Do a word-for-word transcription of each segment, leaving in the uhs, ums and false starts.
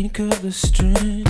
you cut the string.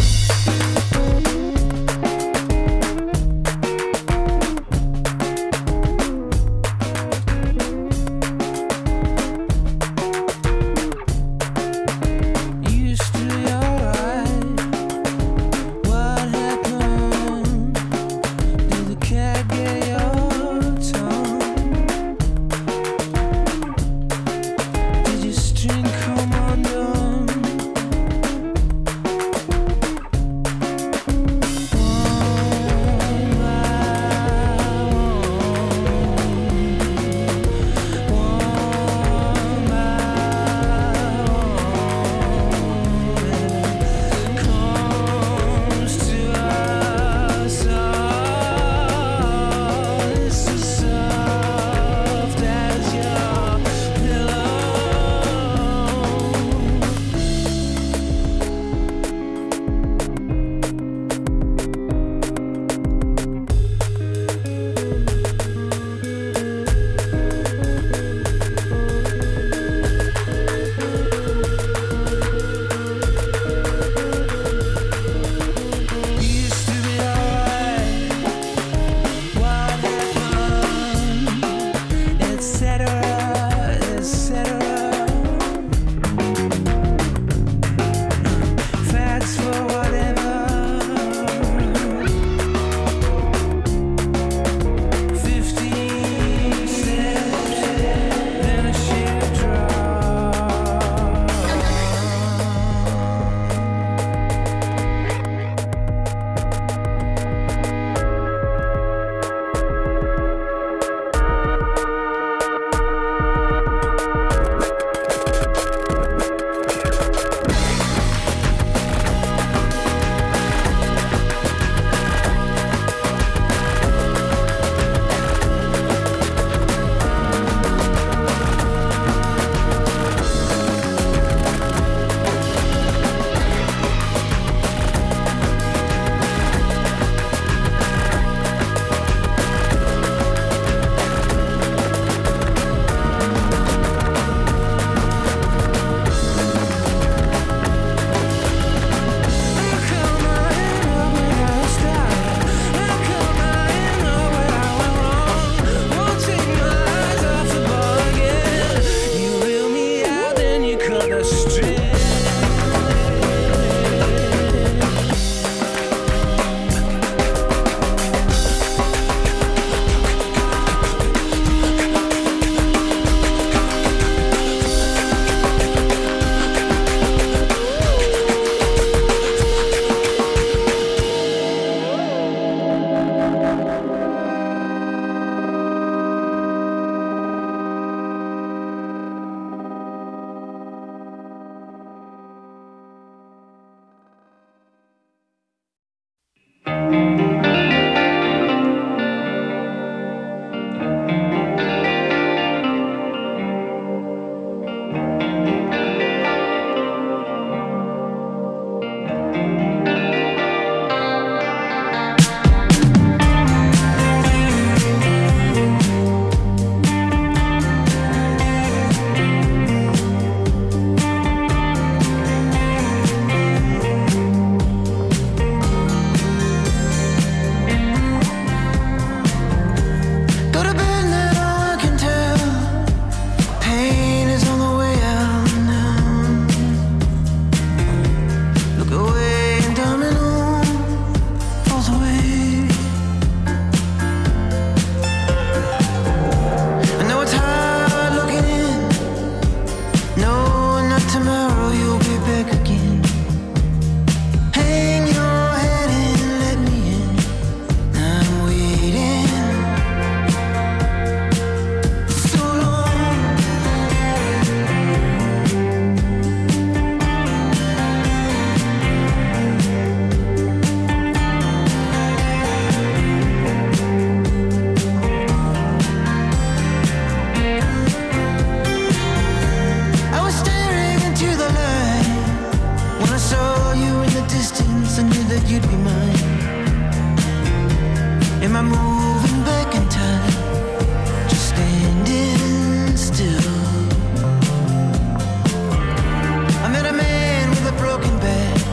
broken bed.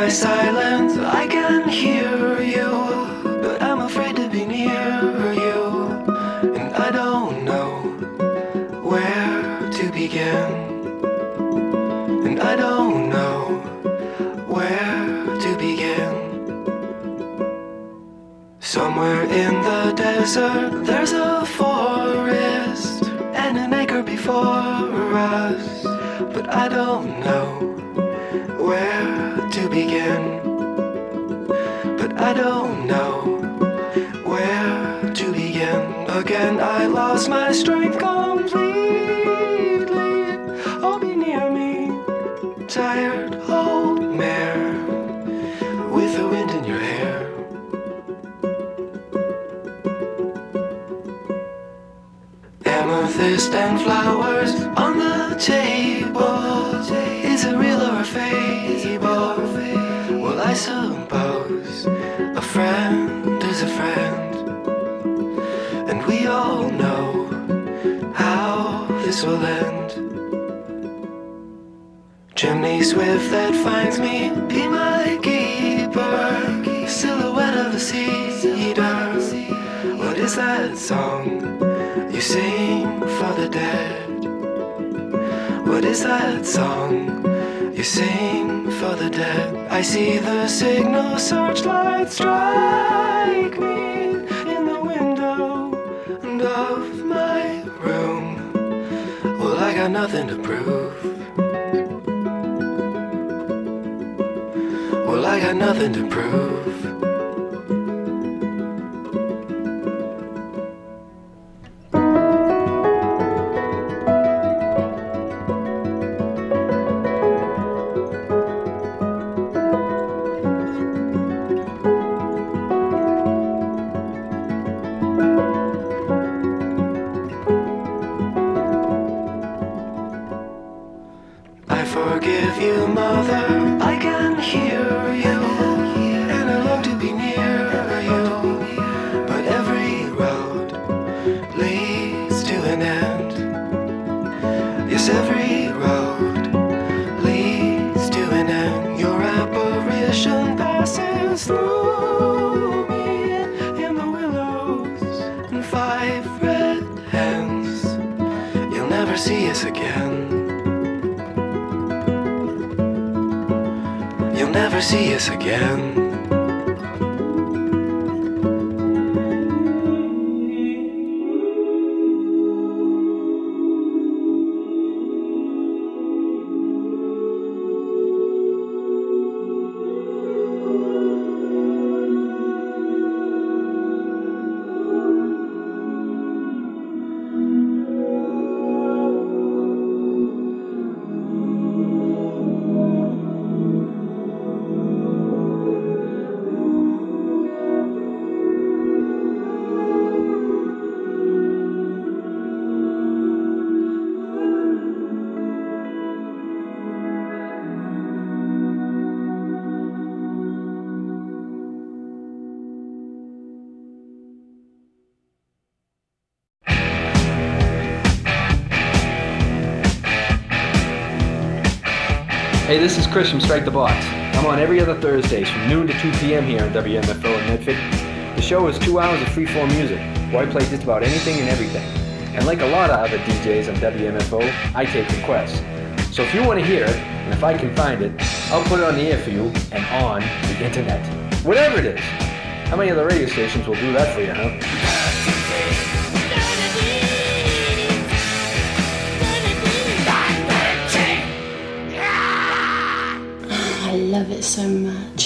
my silence, I can hear you, but I'm afraid to be near you, and I don't know where to begin, and I don't know where to begin. Somewhere in the desert, there's a forest and an acre before us, but I don't know where to begin, but I don't know where to begin. Again, I lost my strength completely. Oh, be near me, tired old mare with the wind in your hair. Amethyst and flowers on the table. Is it real or a fable? Well, I suppose a friend is a friend, and we all know how this will end. Chimney swift that finds me, be my keeper. Silhouette of a cedar. What is that song you sing for the dead? What is that song you sing for the dead? I see the signal searchlight strike me in the window of my room. Well, I got nothing to prove. Well, I got nothing to prove. Forgive you, mother, I can hear you, and I long to be near you, but every road leads to an end. Yes, every road leads to an end. Your apparition passes through me in the willows and five red hens. You'll never see us again. You'll never see us again. Hey, this is Chris from Strike the Box. I'm on every other Thursdays from noon to two p.m. here on W M F O in Medford. The show is two hours of free-form music, where I play just about anything and everything. And like a lot of other D Js on W M F O, I take requests. So if you want to hear it, and if I can find it, I'll put it on the air for you and on the internet. Whatever it is. How many other radio stations will do that for you, huh? I love it so much.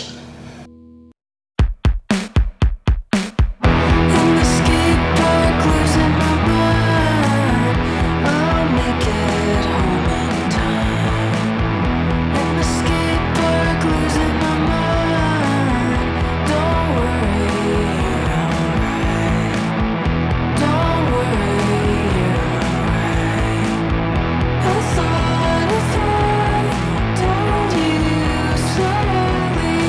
Slowly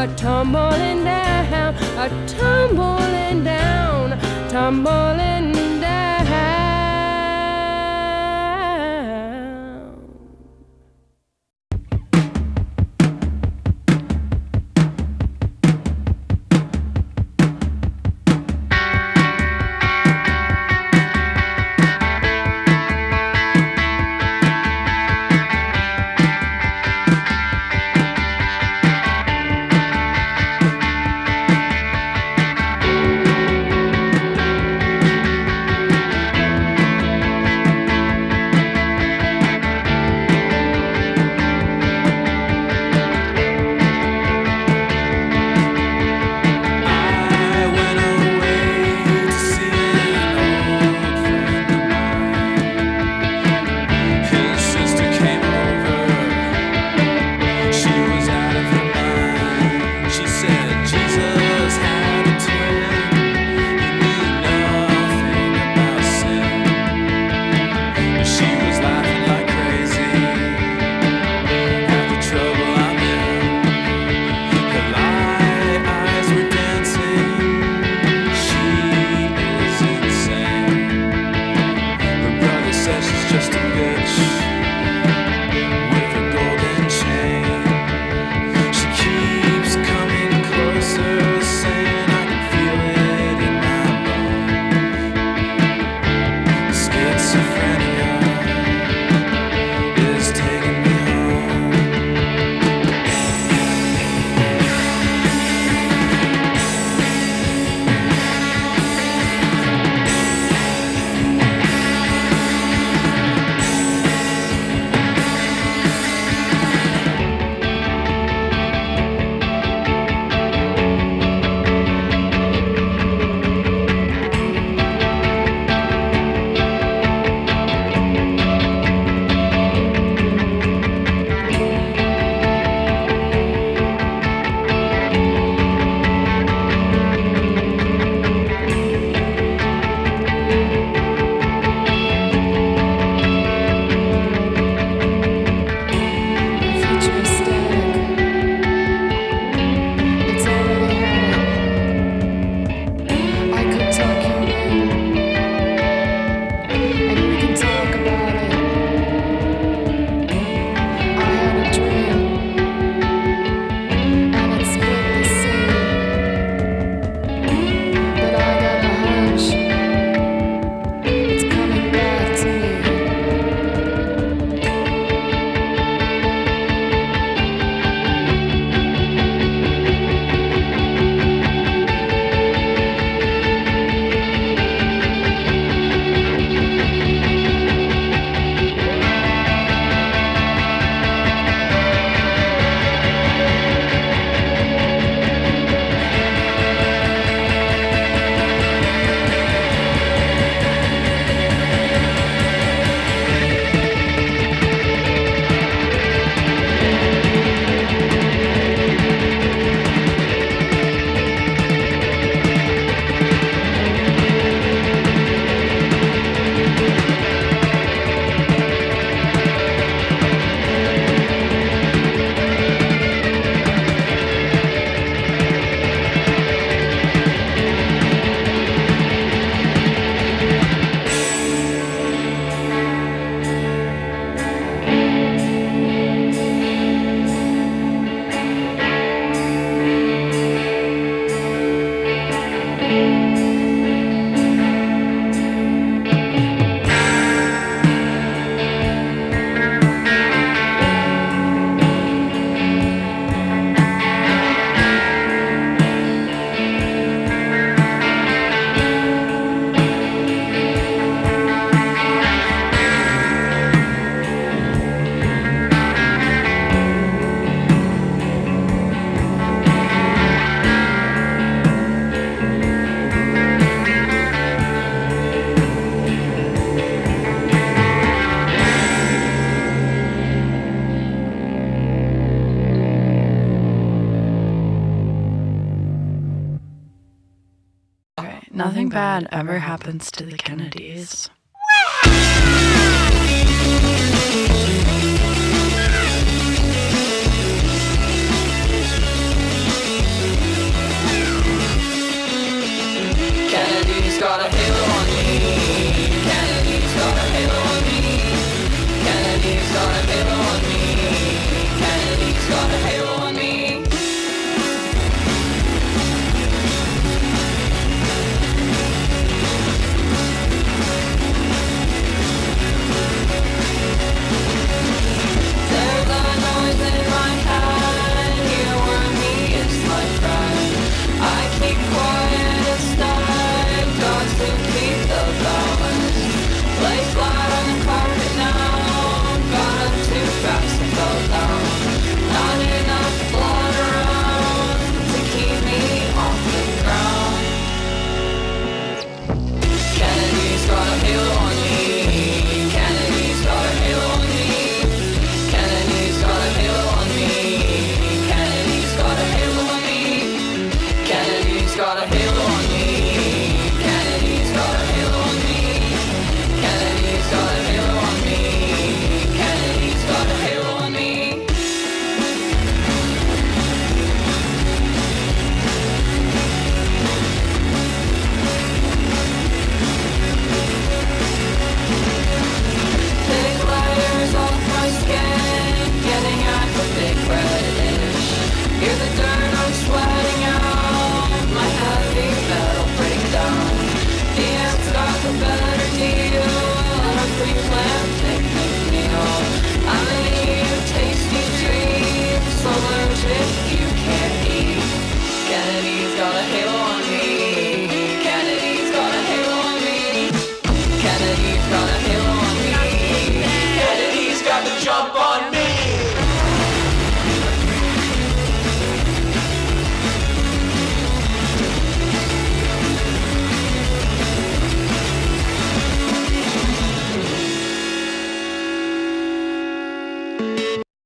a tumbling down, a tumbling down, tumbling down. Nothing bad ever happens to the Kennedys.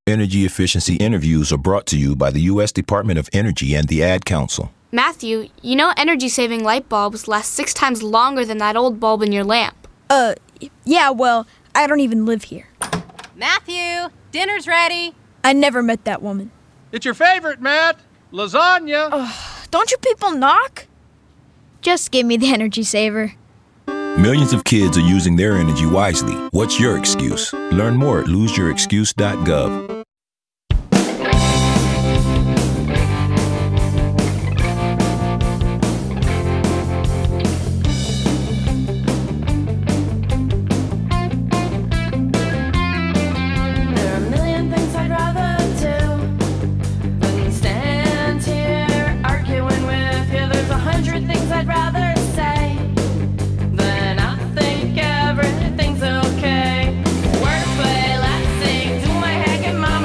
Energy efficiency interviews are brought to you by the U S Department of Energy and the Ad Council. Matthew, you know energy-saving light bulbs last six times longer than that old bulb in your lamp. Uh, yeah, well, I don't even live here. Matthew, dinner's ready. I never met that woman. It's your favorite, Matt. Lasagna. Uh, don't you people knock? Just give me the energy saver. Millions of kids are using their energy wisely. What's your excuse? Learn more at lose your excuse dot gov. Everything's okay. Work, play, laugh, sing, do my hack and my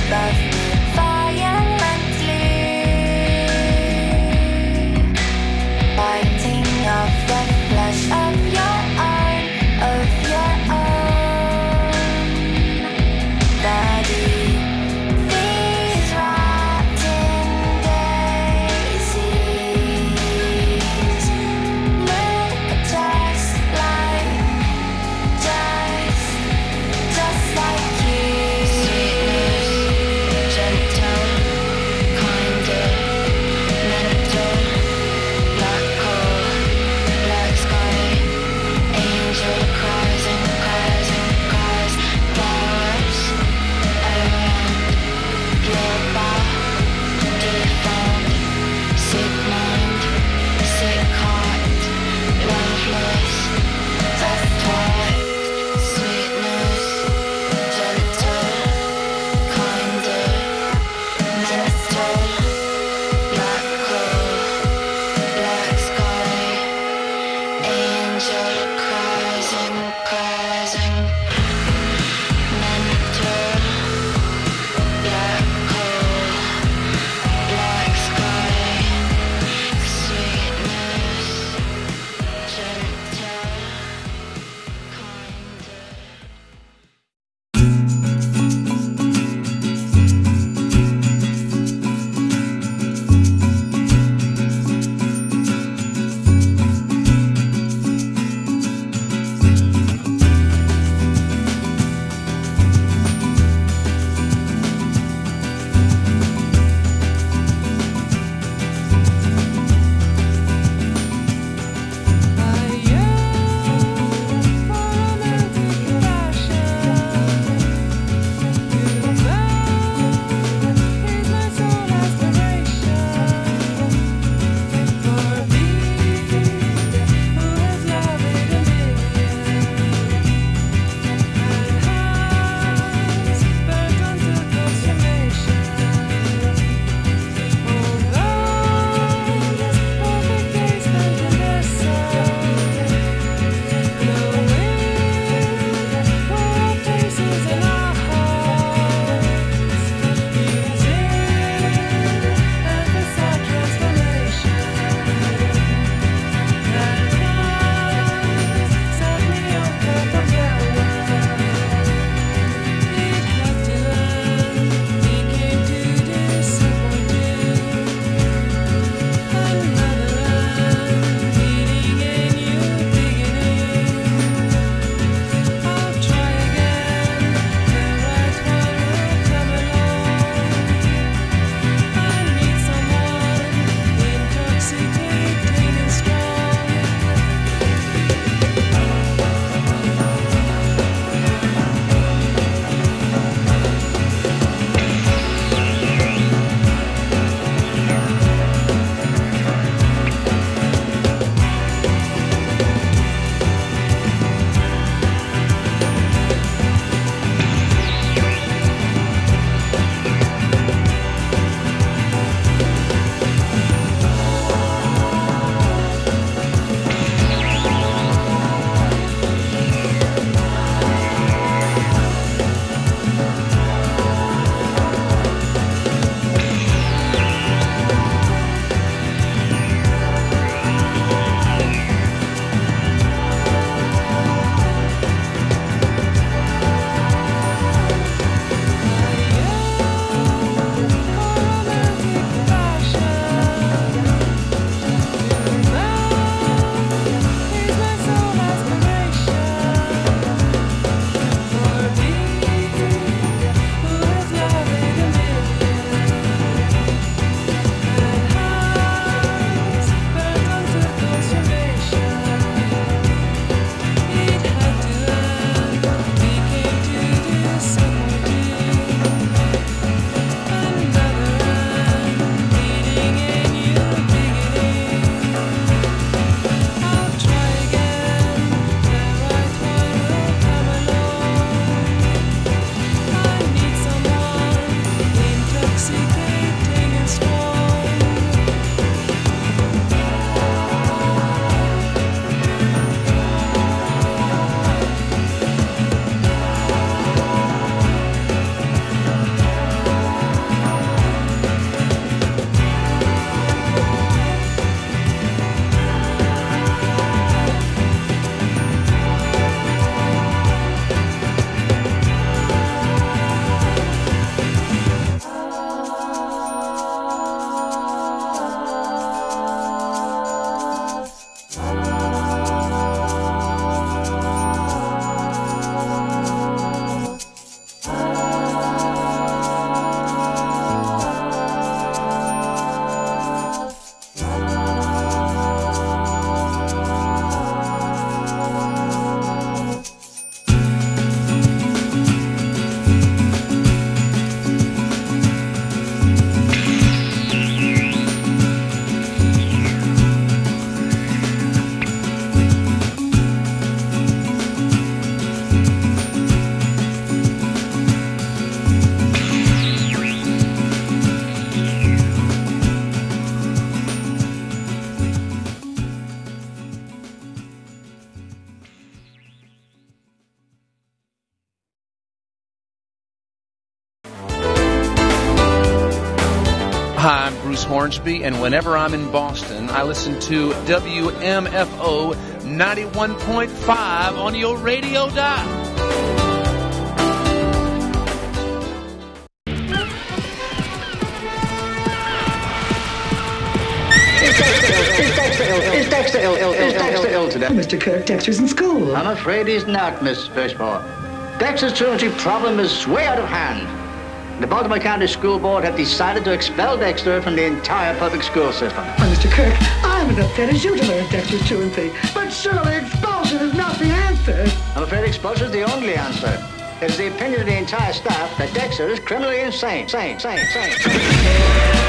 love me violently, biting off the flesh of your arm, of your own body. These rotten daisies look just like, just, just like you. Bruce Hornsby, and whenever I'm in Boston, I listen to W M F O ninety-one point five on your radio dial. Is Dexter ill? Is Dexter ill? Ill, Ill, Is Dexter ill today? Mister Kirk, Dexter's in school. I'm afraid he's not, Miss Birchmore. Dexter's truancy problem is way out of hand. The Baltimore County School Board have decided to expel Dexter from the entire public school system. Well, Mister Kirk, I'm as upset as you to learn Dexter's truancy. But surely expulsion is not the answer. I'm afraid expulsion is the only answer. It is the opinion of the entire staff that Dexter is criminally insane. Sane, sane, sane, sane.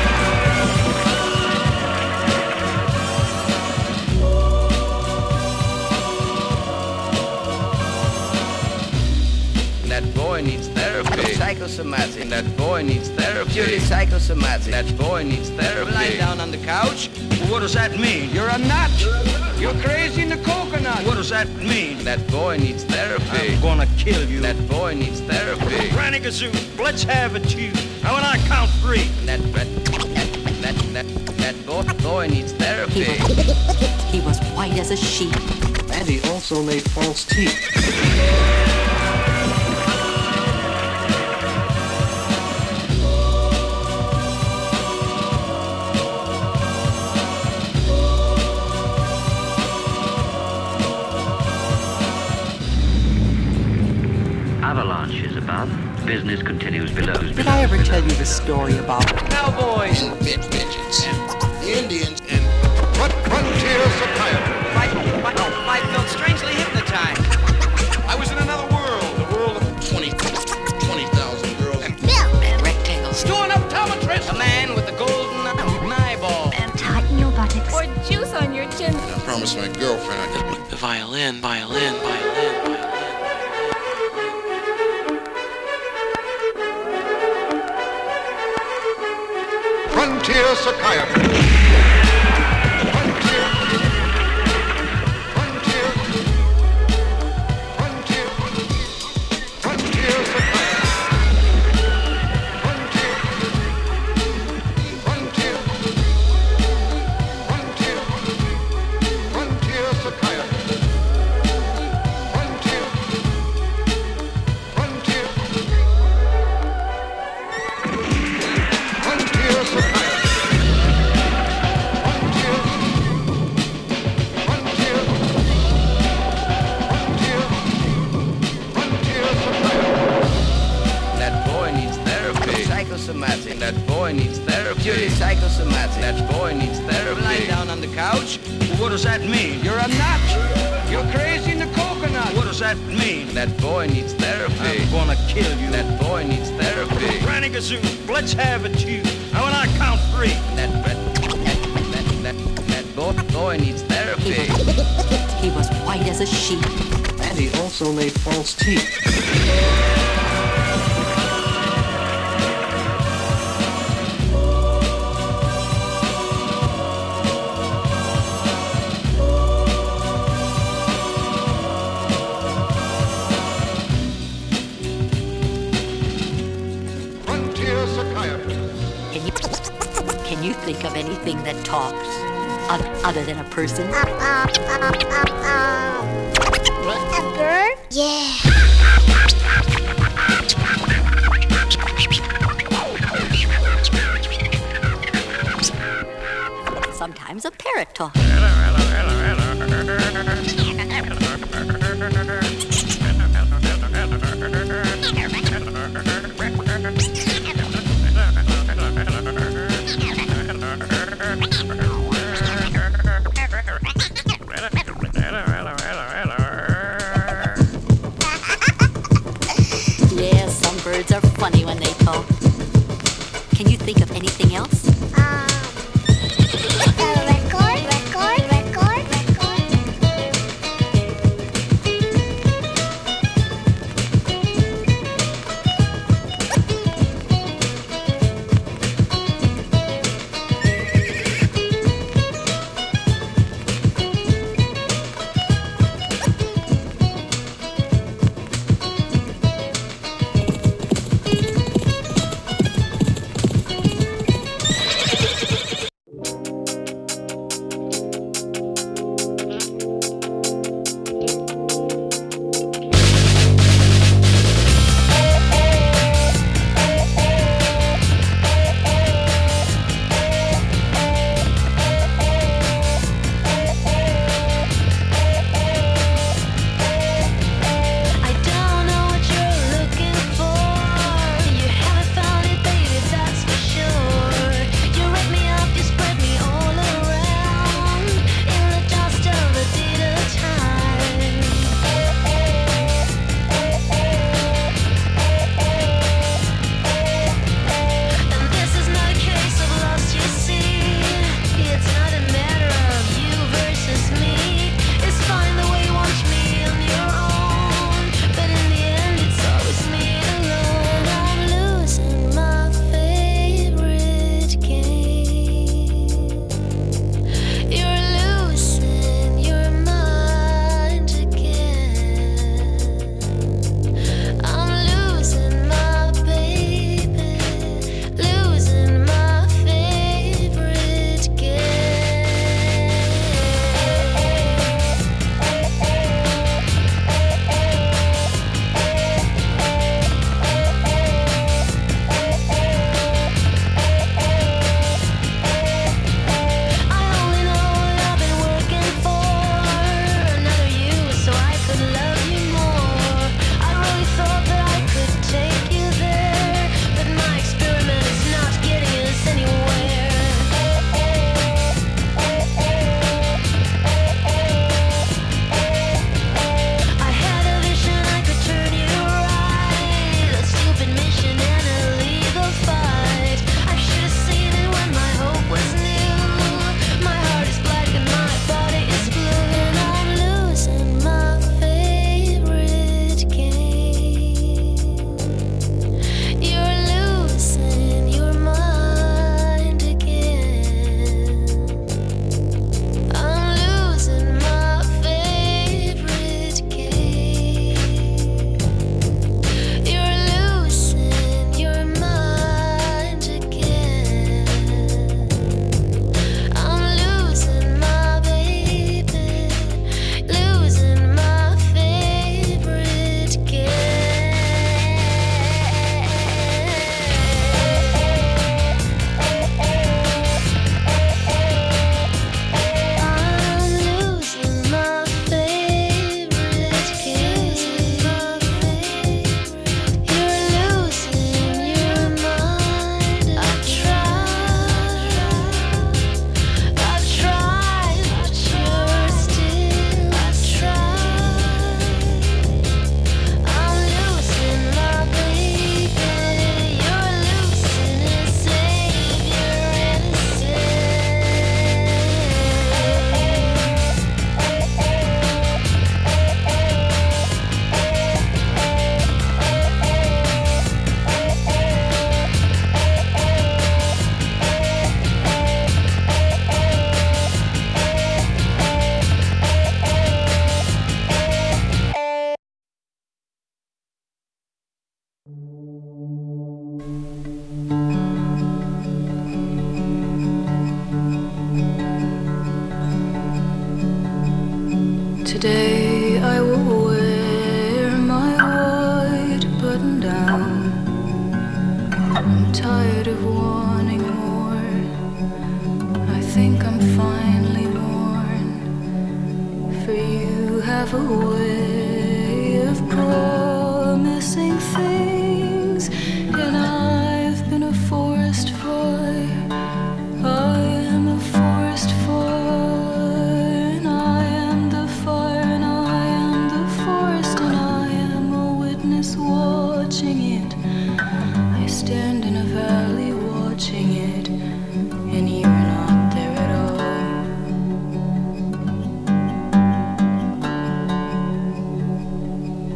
That boy needs therapy. Psychosomatic. That boy needs therapy. Purely psychosomatic. That boy needs therapy. Lying down on the couch. What does that mean? You're a nut. You're crazy in the coconut. What does that mean? That boy needs therapy. I'm gonna kill you. That boy needs therapy. Granny Gazoo, let's have it, you. Now when I count three. That that that that, that boy, boy needs therapy. He was, he was white as a sheet. And he also made false teeth. Avalanche is above. Business continues below. Did I ever tell you the story about cowboys and bitch bitches and the Indians and what frontier psychiatry? I, I, I felt strangely hypnotized. I was in another world, the world of twenty, twenty thousand girls and Bill and rectangles. Doing optometrist. A man with a golden eyeball. And tighten your buttocks. Or juice on your chin. I promised my girlfriend I'd get the violin, violin, violin, violin. Frontier psychiatry. Frontier. Frontier. Frontier. Frontier psychiatry. Frontier. Frontier. Frontier. Frontier psychiatry. Frontier. Frontier. Frontier psychiatry. Psychosomatic. That boy needs therapy. Purely psychosomatic. That boy needs therapy. Lying down on the couch. What does that mean? You're a nut. You're crazy in the coconut. What does that mean? That boy needs therapy. I'm gonna kill you. That boy needs therapy. Granny Gazoo, let's have it, you. Now when I count three. That that that that, that, that boy, boy needs therapy. He was, he was white as a sheet. And he also made false teeth. Can you, can you think of anything that talks other than a person? A bird? Yeah. Sometimes a parrot talks. Yeah, some birds are funny when they talk. Can you think of anything else? Um, a record, record, record, record. I'm tired of wanting more. I think I'm finally worn. For you have a way of promising things, and I've been a forest fire. I am a forest fire, and I am the fire, and I am the forest, and I am a witness watching it. I stand in a valley watching it, and you're not there at all.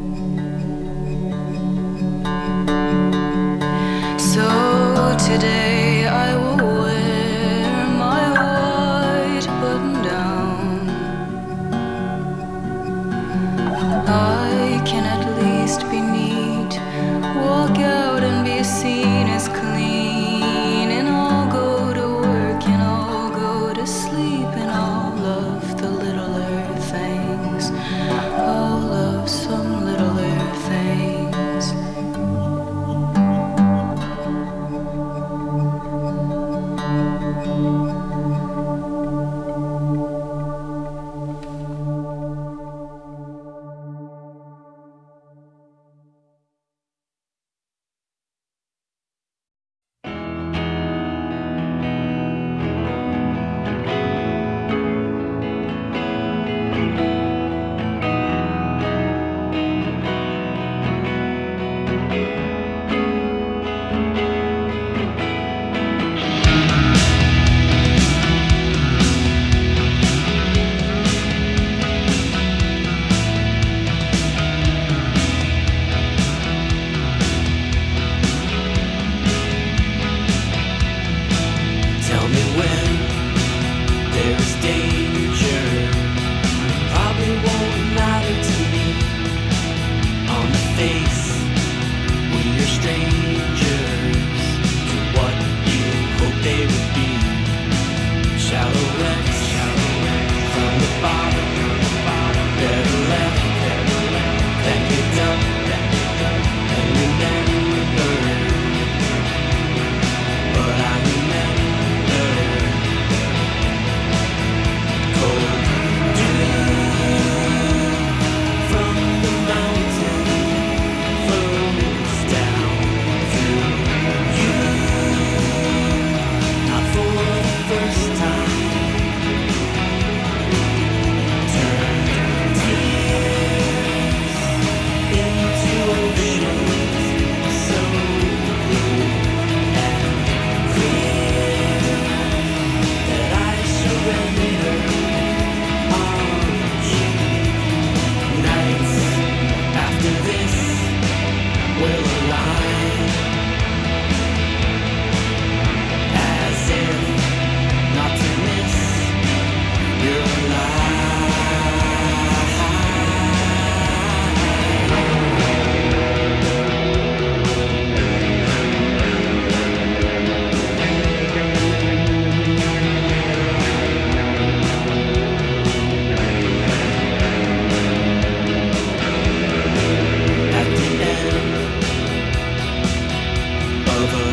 So today